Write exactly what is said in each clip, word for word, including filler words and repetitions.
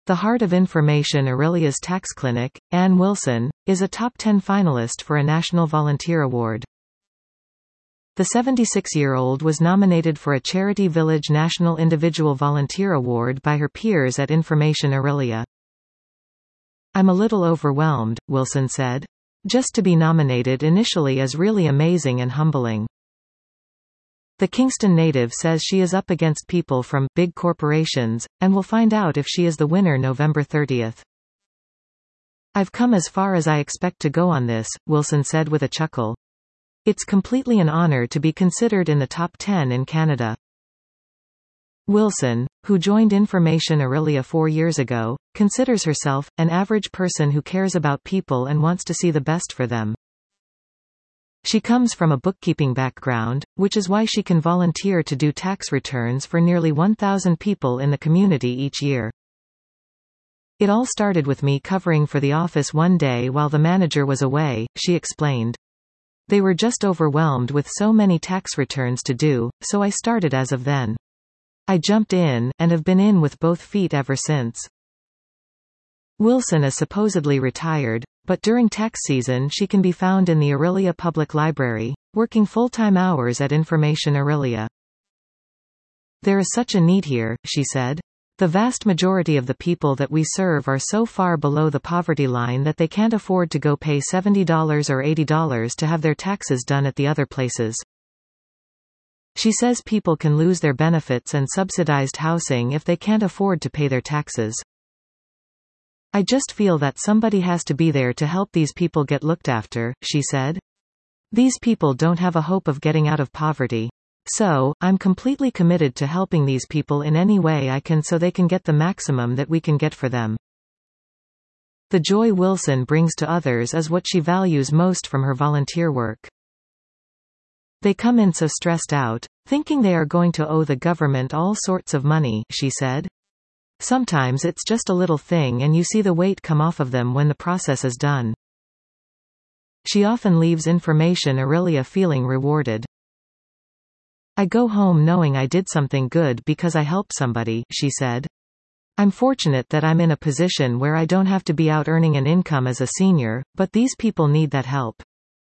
The Heart of Information Aurelia's Tax Clinic, Ann Wilson, is a top ten finalist for a National Volunteer Award. The seventy-six-year-old was nominated for a Charity Village National Individual Volunteer Award by her peers at Information Aurelia. "I'm a little overwhelmed," Wilson said. "Just to be nominated initially is really amazing and humbling." The Kingston native says she is up against people from big corporations, and will find out if she is the winner November thirtieth. "I've come as far as I expect to go on this," Wilson said with a chuckle. "It's completely an honor to be considered in the top ten in Canada." Wilson, who joined Information Aurelia four years ago, considers herself an average person who cares about people and wants to see the best for them. She comes from a bookkeeping background, which is why she can volunteer to do tax returns for nearly one thousand people in the community each year. "It all started with me covering for the office one day while the manager was away," she explained. "They were just overwhelmed with so many tax returns to do, so I started as of then. I jumped in, and have been in with both feet ever since." Wilson is supposedly retired, but during tax season she can be found in the Aurelia Public Library, working full-time hours at Information Aurelia. "There is such a need here," she said. "The vast majority of the people that we serve are so far below the poverty line that they can't afford to go pay seventy dollars or eighty dollars to have their taxes done at the other places." She says people can lose their benefits and subsidized housing if they can't afford to pay their taxes. "I just feel that somebody has to be there to help these people get looked after," she said. "These people don't have a hope of getting out of poverty. So, I'm completely committed to helping these people in any way I can so they can get the maximum that we can get for them." The joy Wilson brings to others is what she values most from her volunteer work. "They come in so stressed out, thinking they are going to owe the government all sorts of money," she said. "Sometimes it's just a little thing and you see the weight come off of them when the process is done." She often leaves Information Aurelia feeling rewarded. "I go home knowing I did something good because I helped somebody," she said. "I'm fortunate that I'm in a position where I don't have to be out earning an income as a senior, but these people need that help."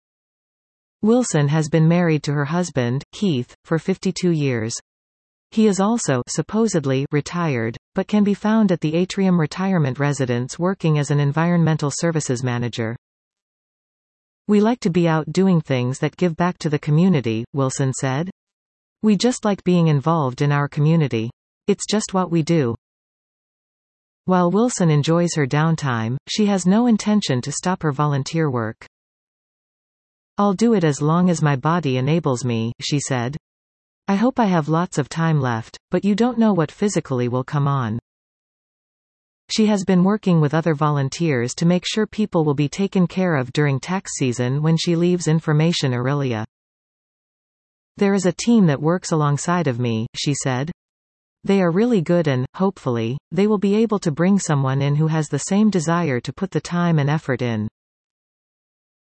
Wilson has been married to her husband, Keith, for fifty-two years. He is also supposedly retired, but can be found at the Atrium Retirement Residence working as an environmental services manager. "We like to be out doing things that give back to the community," Wilson said. "We just like being involved in our community. It's just what we do." While Wilson enjoys her downtime, she has no intention to stop her volunteer work. "I'll do it as long as my body enables me," she said. "I hope I have lots of time left, but you don't know what physically will come on." She has been working with other volunteers to make sure people will be taken care of during tax season when she leaves Information Aurelia. "There is a team that works alongside of me," she said. "They are really good and, hopefully, they will be able to bring someone in who has the same desire to put the time and effort in."